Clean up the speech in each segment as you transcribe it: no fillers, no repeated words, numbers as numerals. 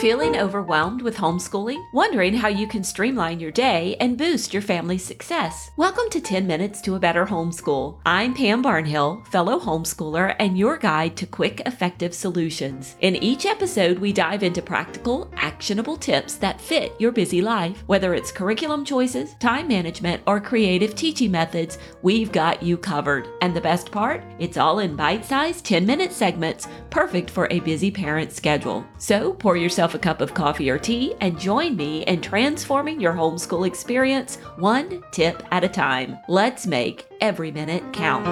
Feeling overwhelmed with homeschooling? Wondering how you can streamline your day and boost your family's success? Welcome to 10 Minutes to a Better Homeschool. I'm Pam Barnhill, fellow homeschooler and your guide to quick, effective solutions. In each episode, we dive into practical, actionable tips that fit your busy life. Whether it's curriculum choices, time management, or creative teaching methods, we've got you covered. And the best part? It's all in bite-sized 10-minute segments, perfect for a busy parent schedule. So pour yourself a cup of coffee or tea and join me in transforming your homeschool experience one tip at a time. Let's make every minute count.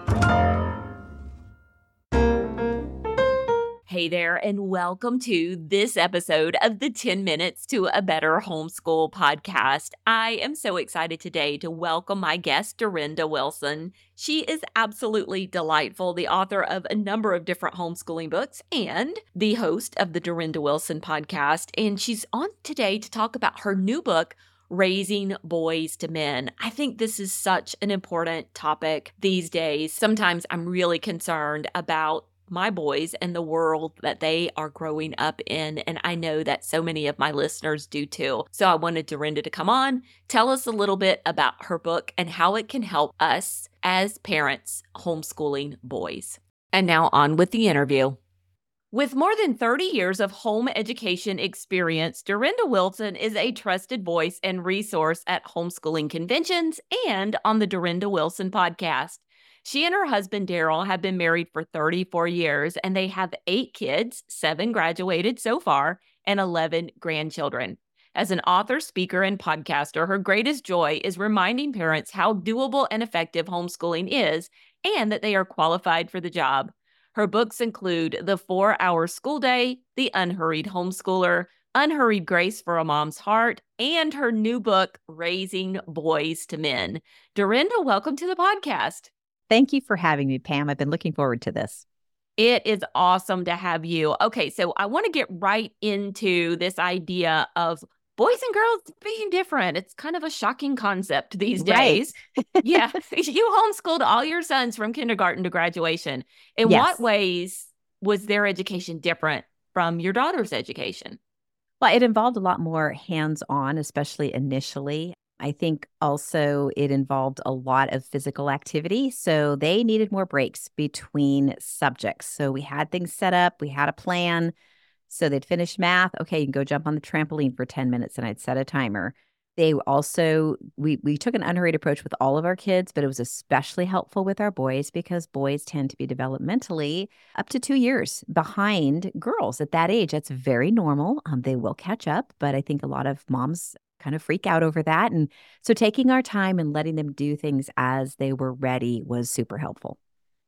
Hey there, and welcome to this episode of the 10 Minutes to a Better Homeschool podcast. I am so excited today to welcome my guest, Dorinda Wilson. She is absolutely delightful, the author of a number of different homeschooling books and the host of the Dorinda Wilson podcast. And she's on today to talk about her new book, Raising Boys to Men. I think this is such an important topic these days. Sometimes I'm really concerned about my boys and the world that they are growing up in. And I know that so many of my listeners do too. So I wanted Dorinda to come on, tell us a little bit about her book and how it can help us as parents homeschooling boys. And now on with the interview. With more than 30 years of home education experience, Dorinda Wilson is a trusted voice and resource at homeschooling conventions and on the Dorinda Wilson podcast. She and her husband, Daryl, have been married for 34 years, and they have 8 kids, 7 graduated so far, and 11 grandchildren. As an author, speaker, and podcaster, her greatest joy is reminding parents how doable and effective homeschooling is and that they are qualified for the job. Her books include The 4-Hour School Day, The Unhurried Homeschooler, Unhurried Grace for a Mom's Heart, and her new book, Raising Boys to Men. Dorinda, welcome to the podcast. Thank you for having me, Pam. I've been looking forward to this. It is awesome to have you. Okay, so I want to get right into this idea of boys and girls being different. It's kind of a shocking concept these days. Yeah, you homeschooled all your sons from kindergarten to graduation. In what ways was their education different from your daughter's education? Well, it involved a lot more hands-on, especially initially. I think also it involved a lot of physical activity. So they needed more breaks between subjects. So we had things set up. We had a plan. So they'd finish math. Okay, you can go jump on the trampoline for 10 minutes, and I'd set a timer. They also, we took an unhurried approach with all of our kids, but it was especially helpful with our boys because boys tend to be developmentally up to 2 years behind girls at that age. That's very normal. They will catch up, but I think a lot of moms kind of freak out over that. And so taking our time and letting them do things as they were ready was super helpful.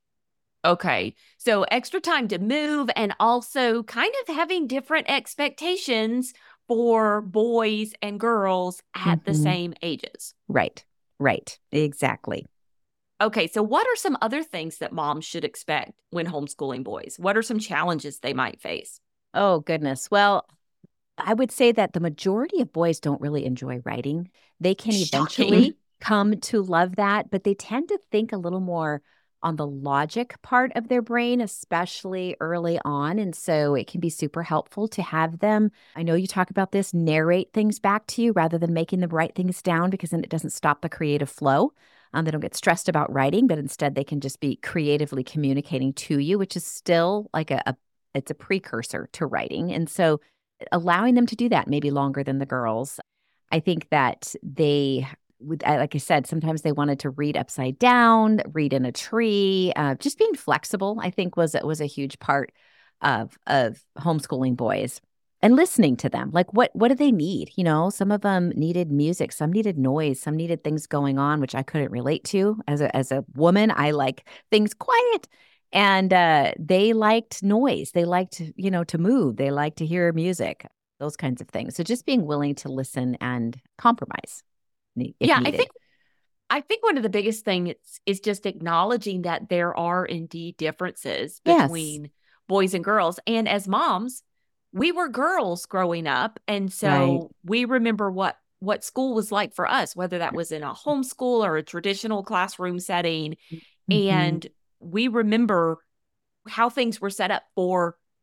Okay. So extra time to move and also kind of having different expectations for boys and girls at the same ages. Right. Exactly. Okay. So what are some other things that moms should expect when homeschooling boys? What are some challenges they might face? Oh, goodness. Well, I would say that the majority of boys don't really enjoy writing. They can eventually come to love that, but they tend to think a little more on the logic part of their brain, especially early on. And so it can be super helpful to have them, I know you talk about this, narrate things back to you rather than making them write things down, because then it doesn't stop the creative flow. They don't get stressed about writing, but instead they can just be creatively communicating to you, which is still like it's a precursor to writing. And so allowing them to do that maybe longer than the girls. I think that like I said, sometimes they wanted to read upside down, read in a tree. Just being flexible, I think, was a huge part of homeschooling boys, and listening to them. Like, what do they need? You know, some of them needed music, some needed noise, some needed things going on, which I couldn't relate to. As a woman, I like things quiet. And they liked noise. They liked, to move. They liked to hear music, those kinds of things. So just being willing to listen and compromise. Yeah, I think one of the biggest things is just acknowledging that there are indeed differences between boys and girls. And as moms, we were girls growing up. And so we remember what school was like for us, whether that was in a homeschool or a traditional classroom setting. And we remember how things were set up for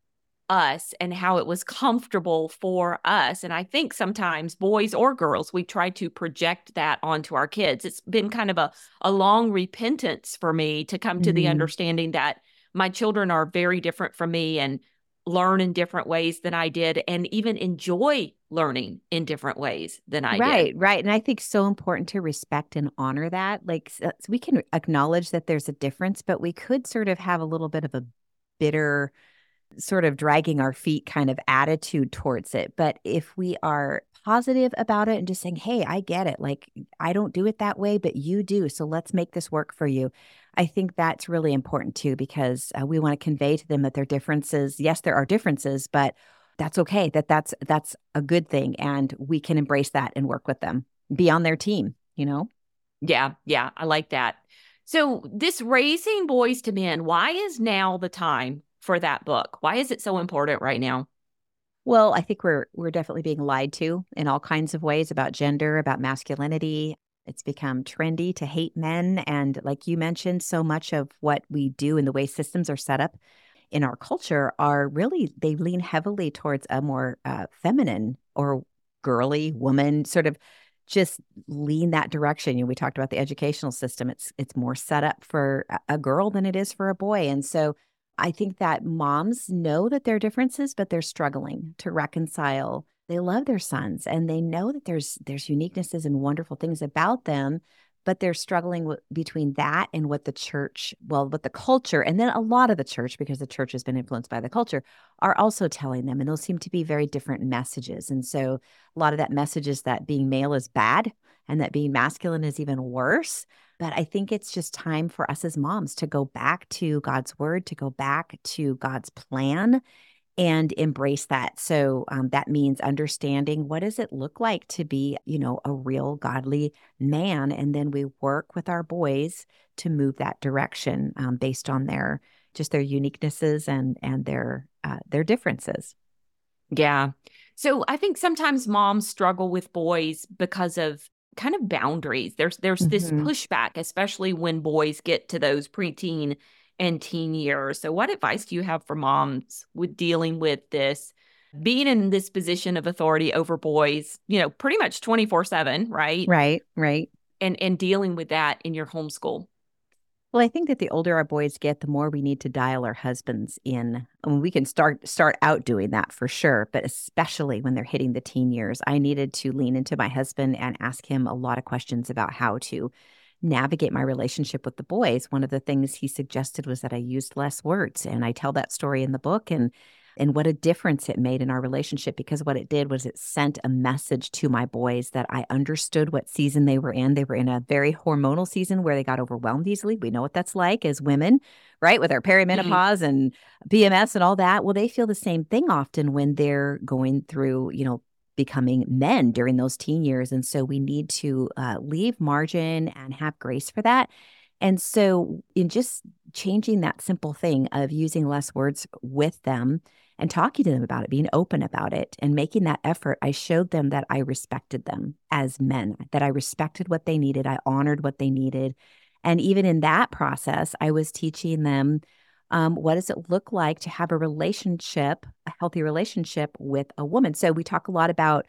us and how it was comfortable for us. And I think sometimes boys or girls, we try to project that onto our kids. It's been kind of a long repentance for me to come to the Mm. understanding that my children are very different from me and learn in different ways than I did, and even enjoy learning in different ways than I did. Right, right. And I think so important to respect and honor that. Like we can acknowledge that there's a difference, but we could sort of have a little bit of a bitter sort of dragging our feet kind of attitude towards it. But if we are positive about it and just saying, hey, I get it. Like, I don't do it that way, but you do. So let's make this work for you. I think that's really important too, because we want to convey to them that their differences, yes, there are differences, but that's okay. That's a good thing. And we can embrace that and work with them, be on their team, you know? Yeah, yeah, I like that. So, this Raising Boys to Men, why is now the time for that book? Why is it so important right now? Well, I think we're definitely being lied to in all kinds of ways about gender, about masculinity. It's become trendy to hate men. And like you mentioned, so much of what we do and the way systems are set up in our culture are really, they lean heavily towards a more feminine or girly woman, sort of just lean that direction. We talked about the educational system. It's more set up for a girl than it is for a boy. And so I think that moms know that there are differences, but they're struggling to reconcile. They love their sons and they know that there's uniquenesses and wonderful things about them, but they're struggling between that and what the church, well, what the culture, and then a lot of the church, because the church has been influenced by the culture, are also telling them. And those seem to be very different messages. And so a lot of that message is that being male is bad and that being masculine is even worse. But I think it's just time for us as moms to go back to God's word, to go back to God's plan and embrace that. So that means understanding what does it look like to be, a real godly man. And then we work with our boys to move that direction based on their uniquenesses and their differences. Yeah. So, I think sometimes moms struggle with boys because of kind of boundaries. There's this Hmm. pushback, especially when boys get to those preteen and teen years. So, what advice do you have for moms with dealing with this, being in this position of authority over boys, pretty much 24/7, right? Right, right. And dealing with that in your homeschool. Well, I think that the older our boys get, the more we need to dial our husbands in. I mean, we can start out doing that for sure, but especially when they're hitting the teen years, I needed to lean into my husband and ask him a lot of questions about how to navigate my relationship with the boys. One of the things he suggested was that I used less words, and I tell that story in the book and what a difference it made in our relationship, because what it did was it sent a message to my boys that I understood what season they were in. They were in a very hormonal season where they got overwhelmed easily. We know what that's like as women, right? With our Mm. perimenopause and PMS and all that. Well, they feel the same thing often when they're going through, becoming men during those teen years. And so we need to leave margin and have grace for that. And so, in just changing that simple thing of using less words with them and talking to them about it, being open about it, and making that effort, I showed them that I respected them as men, that I respected what they needed, I honored what they needed. And even in that process, I was teaching them what does it look like to have a relationship, a healthy relationship with a woman. So we talk a lot about,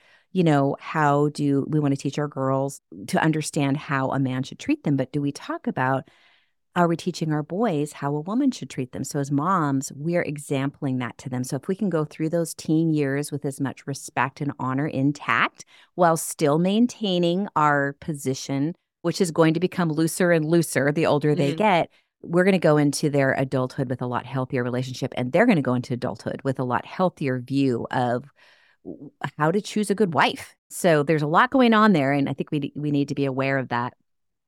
how do we want to teach our girls to understand how a man should treat them? But do we talk about, are we teaching our boys how a woman should treat them? So as moms, we're exempling that to them. So if we can go through those teen years with as much respect and honor intact while still maintaining our position, which is going to become looser and looser the older they Mm. get, we're going to go into their adulthood with a lot healthier relationship, and they're going to go into adulthood with a lot healthier view of how to choose a good wife. So there's a lot going on there, and I think we need to be aware of that.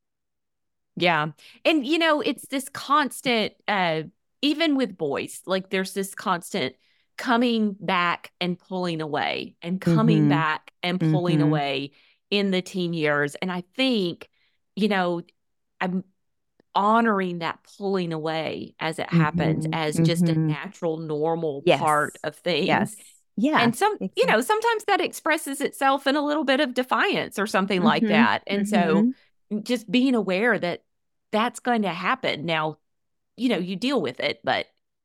Yeah. And it's this constant even with boys, like there's this constant coming back and pulling away and coming Mm-hmm. back and pulling Mm-hmm. away in the teen years. And I think, you know, I'm honoring that pulling away as it happens Mm-hmm. as just a Mm-hmm. natural, normal part Yes. of things. Yes. Yeah. And Exactly. sometimes that expresses itself in a little bit of defiance or something like Mm-hmm. that. And so Mm-hmm. just being aware that that's going to happen. Now, you deal with it, but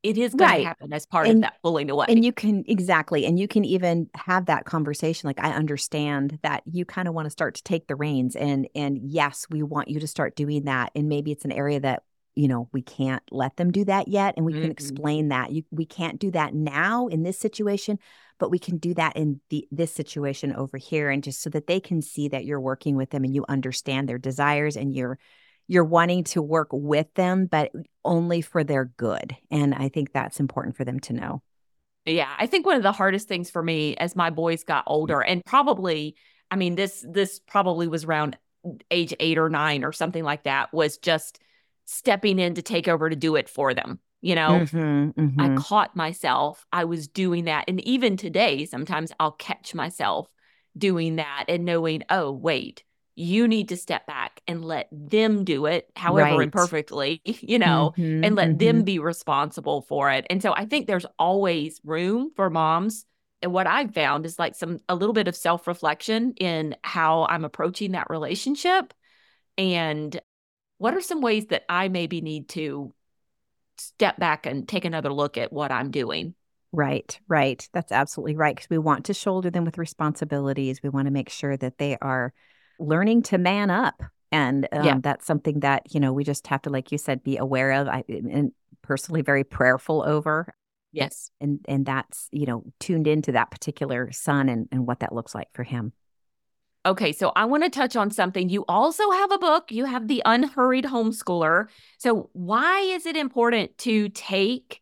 it is going to Right. happen as part of And that pulling away. and you can exactly, and you can even have that conversation, like, I understand that you kinda wanna start to take the reins, and yes, we want you to start doing that, and maybe it's an area that, we can't let them do that yet, and we can Mhm. explain that. We can't do that now in this situation, but we can do that in this situation over here, and just so that they can see that you're working with them and you understand their desires and you're wanting to work with them, but only for their good, and I think that's important for them to know. Yeah, I think one of the hardest things for me as my boys got older, and probably, I mean, this probably was around age 8 or 9 or something like that, was just stepping in to take over to do it for them. Mhm, I mhm. caught myself, I was doing that. And even today, sometimes I'll catch myself doing that and knowing, oh, wait, you need to step back and let them do it, however Right. imperfectly, and Mhm, let them mhm. be responsible for it. And so I think there's always room for moms. And what I've found is like a little bit of self reflection in how I'm approaching that relationship. And what are some ways that I maybe need to step back and take another look at what I'm doing? Right, right. That's absolutely right. Because we want to shoulder them with responsibilities. We wanna make sure that they are learning to man up, and, Yeah. that's something that, we just have to, like you said, be aware of. And personally very prayerful over, Yes. and that's, tuned into that particular son and what that looks like for him. Okay, so I want to touch on something. You also have a book. You have The Unhurried Homeschooler. So why is it important to take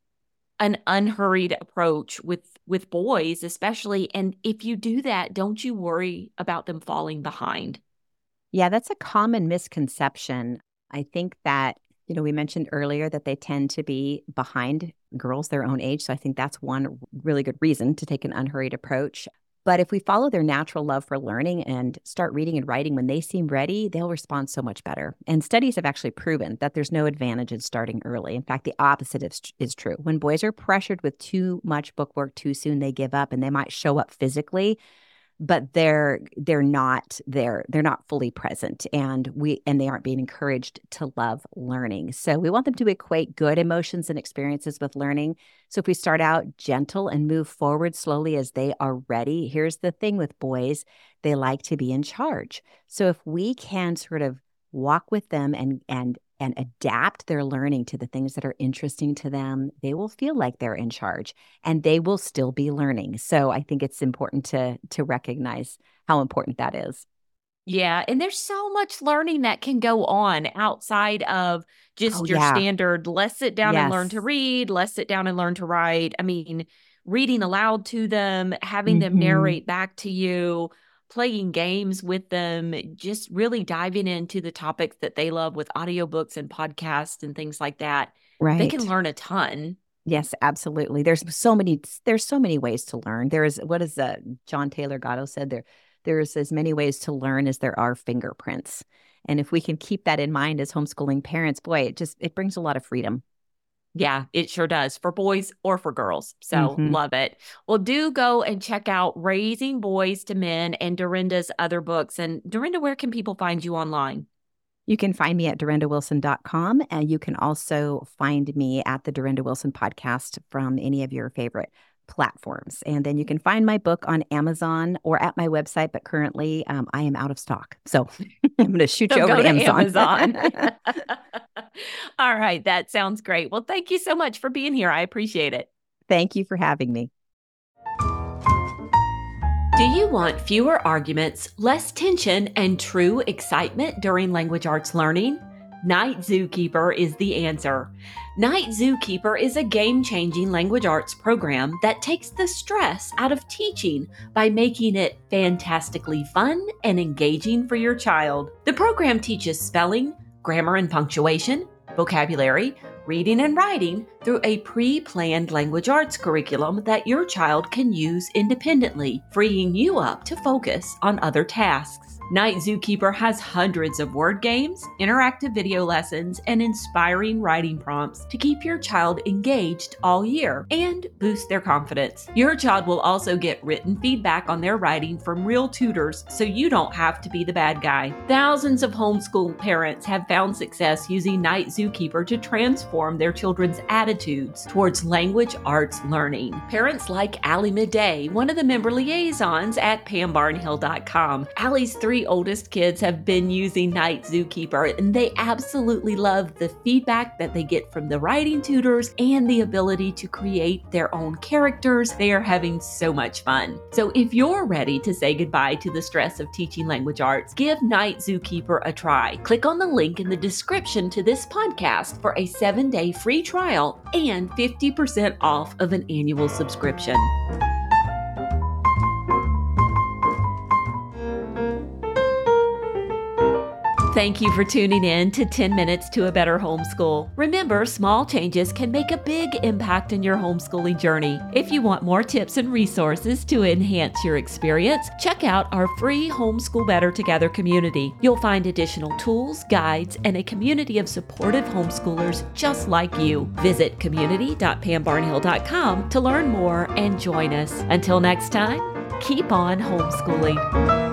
an unhurried approach with boys, especially? And if you do that, don't you worry about them falling behind? Yeah, that's a common misconception. I think that, we mentioned earlier that they tend to be behind girls their own age. So I think that's one really good reason to take an unhurried approach. But if we follow their natural love for learning and start reading and writing when they seem ready, they'll respond so much better. And studies have actually proven that there's no advantage in starting early. In fact, the opposite is true. When boys are pressured with too much bookwork too soon, they give up and they might show up physically, but they're not fully present, and they aren't being encouraged to love learning. So we want them to equate good emotions and experiences with learning. So if we start out gentle and move forward slowly as they are ready, here's the thing with boys, they like to be in charge. So if we can sort of walk with them and adapt their learning to the things that are interesting to them, they will feel like they're in charge and they will still be learning. So I think it's important to recognize how important that is. Yeah, and there's so much learning that can go on outside of Oh just your yeah. standard, let's sit down and learn to Yes. read, let's sit down and learn to write. I mean, reading aloud to them, having them Mhm. narrate back to you, playing games with them, just really diving into the topics that they love with audiobooks and podcasts and things like that. They can Right. learn a ton. Yes, absolutely. There's so many ways to learn. There is, what is John Taylor Gatto said, there's as many ways to learn as there are fingerprints. And if we can keep that in mind as homeschooling parents, boy, it brings a lot of freedom. Yeah, it sure does for boys or for girls. So Mhm. love it. Well, do go and check out Raising Boys to Men and Dorinda's other books. And Dorinda, where can people find you online? You can find me at dorindawilson.com, and you can also find me at the Dorinda Wilson podcast from any of your favorite platforms. And then you can find my book on Amazon or at my website, but currently I am out of stock. So I'm going to shoot So you over go to to Amazon. Amazon. All right, that sounds great. Well, thank you so much for being here. I appreciate it. Thank you for having me. Do you want fewer arguments, less tension, and true excitement during language arts learning? Night Zookeeper is the answer. Night Zookeeper is a game changing language arts program that takes the stress out of teaching by making it fantastically fun and engaging for your child. The program teaches spelling, grammar and punctuation, vocabulary, reading and writing through a pre-planned language arts curriculum that your child can use independently, freeing you up to focus on other tasks. Night Zookeeper has hundreds of word games, interactive video lessons, and inspiring writing prompts to keep your child engaged all year and boost their confidence. Your child will also get written feedback on their writing from real tutors, so you don't have to be the bad guy. Thousands of homeschool parents have found success using Night Zookeeper to transform their children's attitudes towards language arts learning. Parents like Allie Midday, one of the member liaisons at PamBarnhill.com. Allie's 3 oldest kids have been using Night Zookeeper, and they absolutely love the feedback that they get from the writing tutors and the ability to create their own characters. They are having so much fun. So if you're ready to say goodbye to the stress of teaching language arts, give Night Zookeeper a try. Click on the link in the description to this podcast for a 7-day free trial and 50% off of an annual subscription. Thank you for tuning in to 10 Minutes to a Better Homeschool. Remember, small changes can make a big impact in your homeschooling journey. If you want more tips and resources to enhance your experience, check out our free Homeschool Better Together community. You'll find additional tools, guides, and a community of supportive homeschoolers just like you. Visit community.pambarnhill.com to learn more and join us. Until next time, keep on homeschooling.